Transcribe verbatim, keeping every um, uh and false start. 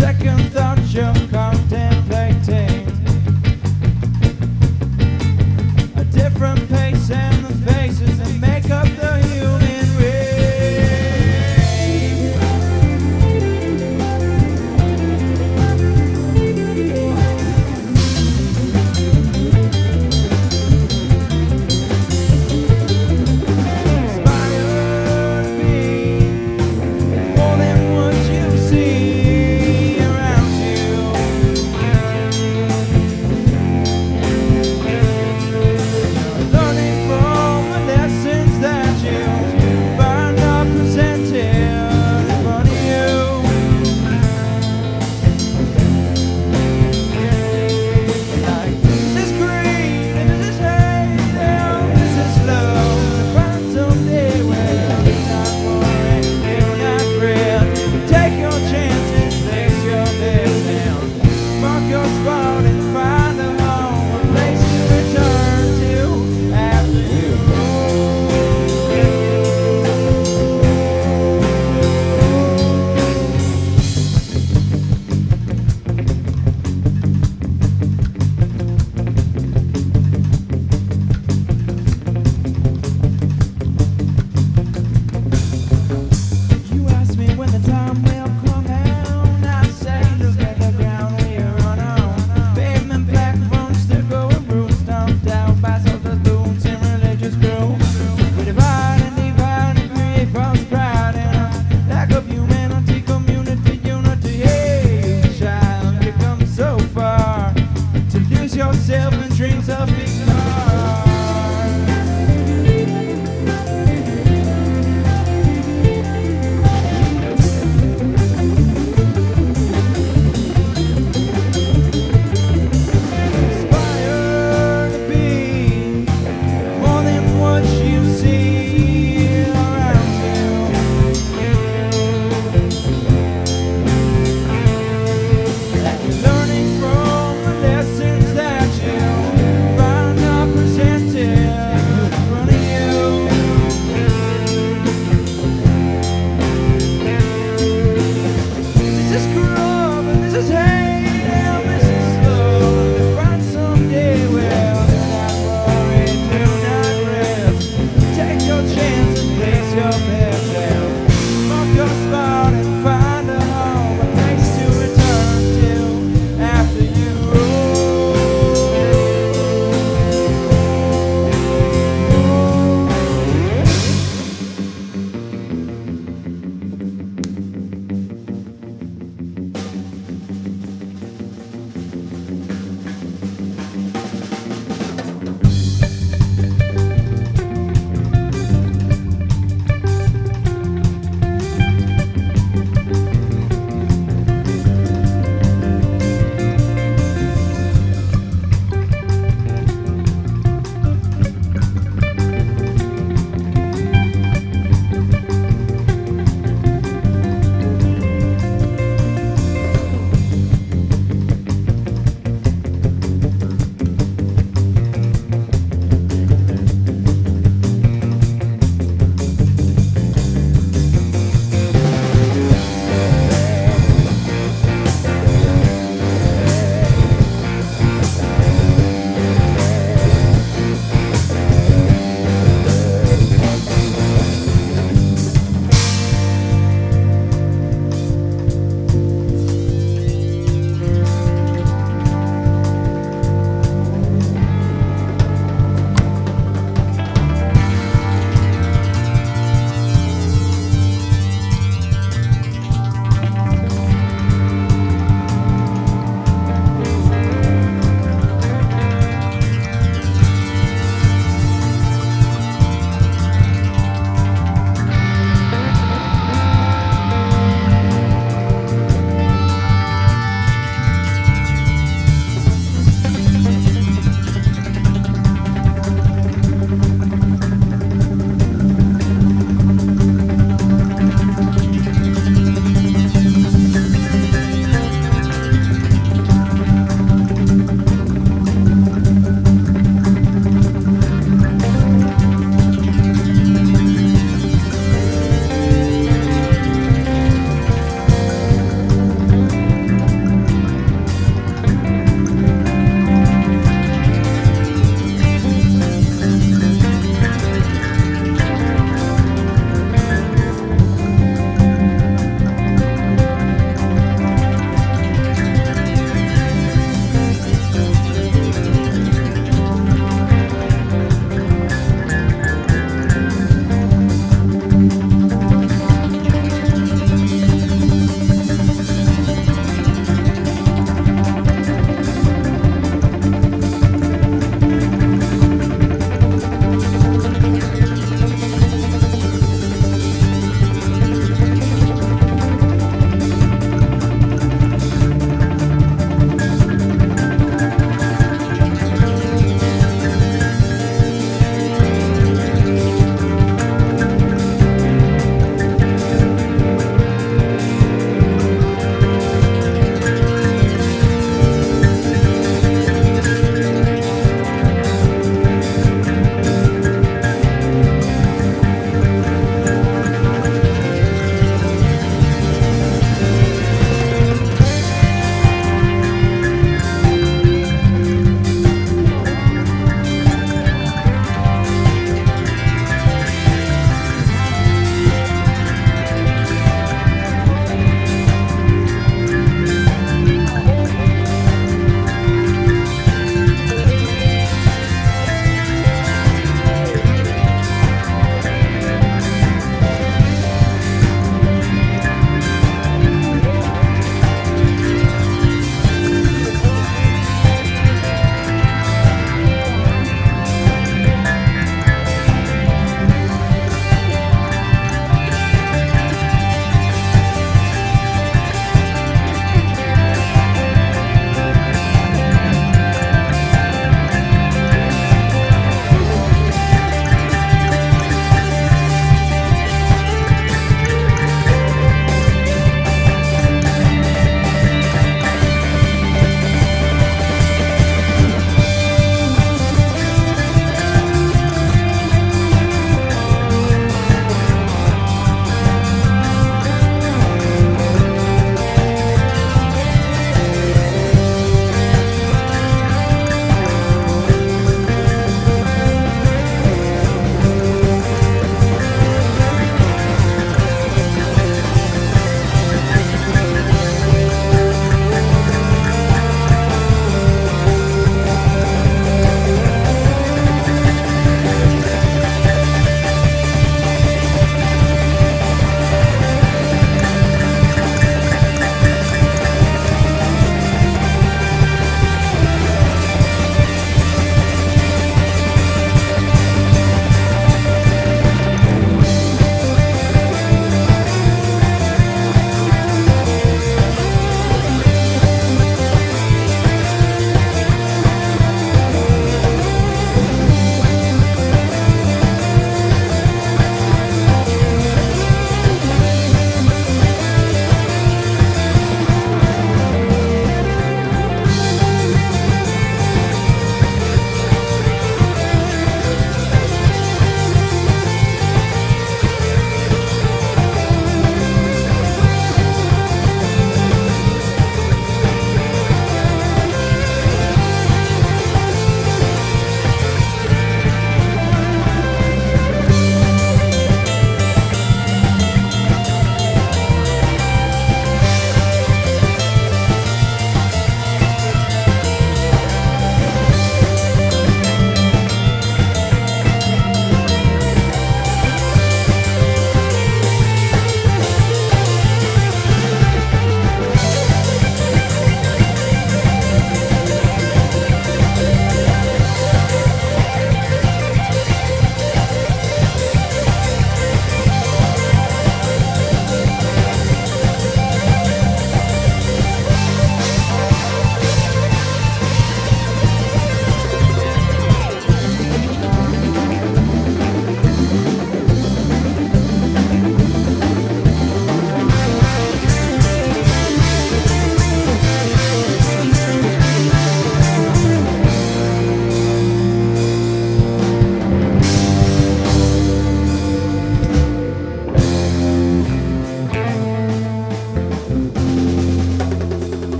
second thought you're contemplating a different pace and the faces that make up the human race. Aspire to be more than what you see around you. Learning from the lessons that you find are presented in front of you. Like, this is greed and this is hate and this is love. To find someday where you're not worried, you're not afraid. Take your chances, place your bets down. Mark your spot and find a home, a place to return to after you. You ask me when the time will come down. I say, look at the ground we're on our pavement platforms to go and root stomped out by soldiers, boots, and religious groups. We divide and divide and create false pride and a lack of humanity, community, unity. Hey, you child, you've come so far to lose yourself in dreams of big cars. Aspire to be more than what you see around you. Learning from the lessons that you find are presented in front of you. This is corrupt and this is hate.